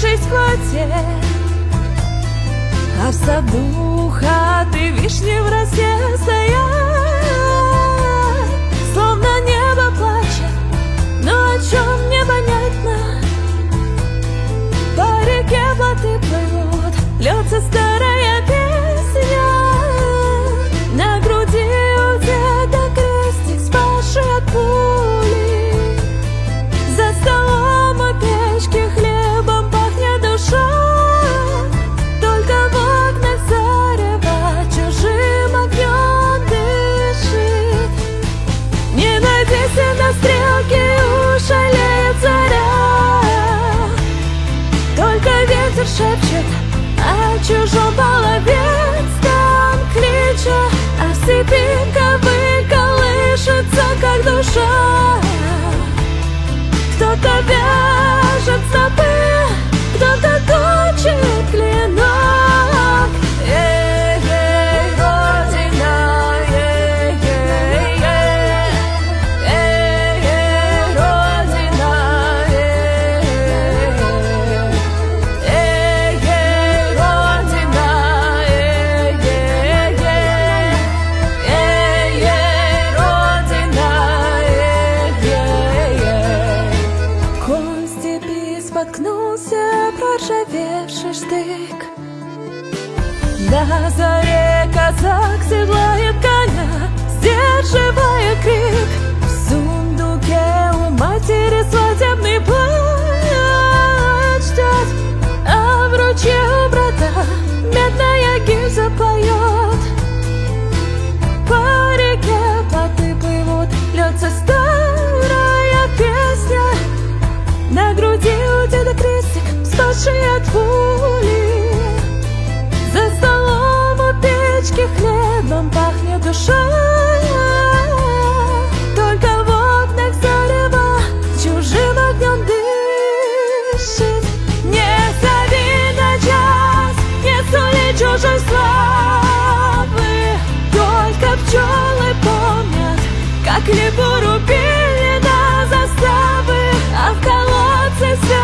жизнь в хвоте, а в саду хаты вишни в росе стоят, словно небо плачет, но о чем непонятно. По реке плоты плывут, льется старая песня. На груди у деда крестик, спасший от пули. За столом у печки хлебом пахнет душа. Только в окнах зарево чужим огнем дышит. Не надейся на стрелки, уж аллеет заря. Только ветер шепчет о чужом половецком кличе, а в степи ковы колышется, как душа. Кто-то вяжет снопы, кто-то точит клинок. Эй-ей, Родина, эй-ей-ей, эй-ей, Родина, эй-ей, эй-ей, Родина, эй-ей-ей, эй-ей, Родина, эй-ей-ей. Конь в степи споткнулся, проржавевший штык. На заре казак седлает коня, сдерживая крик. В сундуке у матери свадебный плащ ждет, а в ручье у брата медная гильза поет. По реке плоты плывут, льется старая песня. На груди у деда крестик, спасший от пули. За столом у печки хлебом пахнет душа. Только в окнах зарево чужим огнем дышит. Не зови на час, не сули чужой славы. Только пчелы помнят, как липу рубили на заставы, а в колодце